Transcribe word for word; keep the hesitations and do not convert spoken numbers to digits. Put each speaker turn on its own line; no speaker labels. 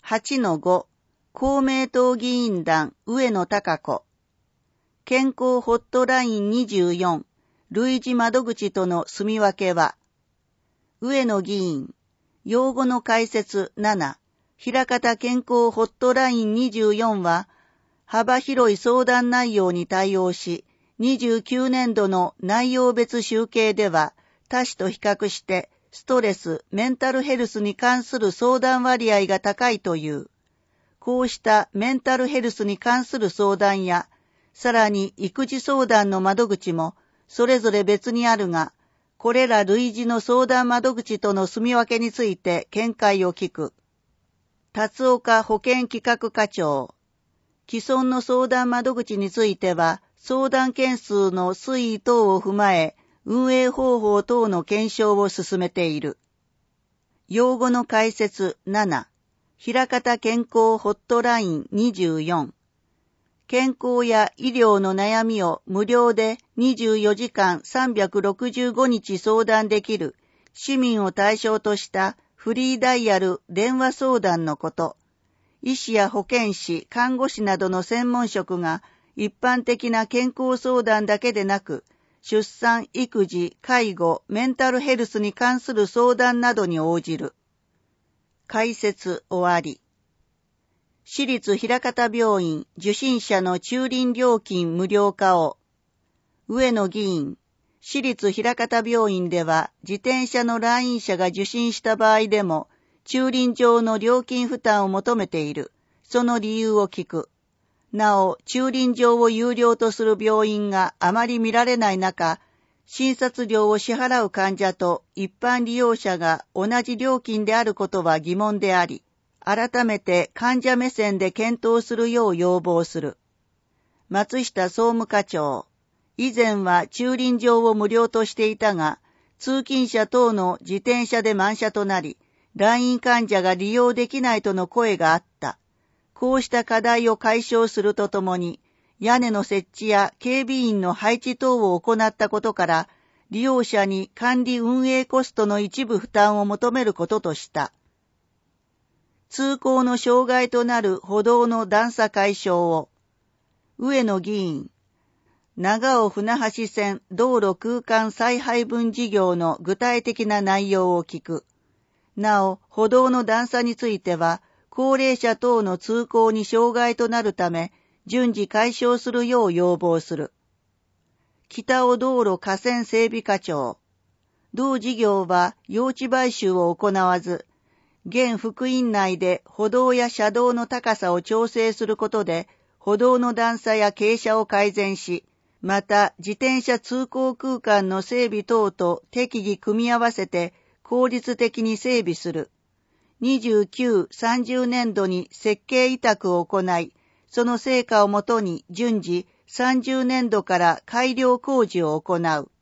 はちのご、公明党議員団上野貴子。健康ホットラインにじゅうよん、類似窓口との住み分けは、上野議員、用語の解説なな、枚方健康ホットラインにじゅうよんは、幅広い相談内容に対応し、にじゅうきゅうねんどの内容別集計では、他市と比較して、ストレス、メンタルヘルスに関する相談割合が高いという。こうしたメンタルヘルスに関する相談や、さらに育児相談の窓口も、それぞれ別にあるが、これら類似の相談窓口との住み分けについて見解を聞く。辰岡保健企画課長。既存の相談窓口については、相談件数の推移等を踏まえ、運営方法等の検証を進めている。用語の解説なな、枚方健康ホットラインにじゅうよん。健康や医療の悩みを無料でにじゅうよじかんさんびゃくろくじゅうごにち相談できる市民を対象としたフリーダイヤル電話相談のこと。医師や保健師、看護師などの専門職が一般的な健康相談だけでなく、出産、育児、介護、メンタルヘルスに関する相談などに応じる。解説終わり。私立枚方病院受診者の駐輪料金無料化を。上野議員、私立枚方病院では自転車の来院者が受診した場合でも駐輪場の料金負担を求めている。その理由を聞く。なお、駐輪場を有料とする病院があまり見られない中、診察料を支払う患者と一般利用者が同じ料金であることは疑問であり、改めて患者目線で検討するよう要望する。松下総務課長。以前は駐輪場を無料としていたが、通勤者等の自転車で満車となり、来院患者が利用できないとの声があった。こうした課題を解消するとともに、屋根の設置や警備員の配置等を行ったことから、利用者に管理運営コストの一部負担を求めることとした。通行の障害となる歩道の段差解消を。上野議員、長尾船橋線道路空間再配分事業の具体的な内容を聞く。なお、歩道の段差については、高齢者等の通行に障害となるため、順次解消するよう要望する。北尾道路河川整備課長。同事業は用地買収を行わず、現福院内で歩道や車道の高さを調整することで、歩道の段差や傾斜を改善し、また自転車通行空間の整備等と適宜組み合わせて効率的に整備する。にじゅうきゅう、さんじゅうねんどに設計委託を行い、その成果をもとに順次さんじゅうねんどから改良工事を行う。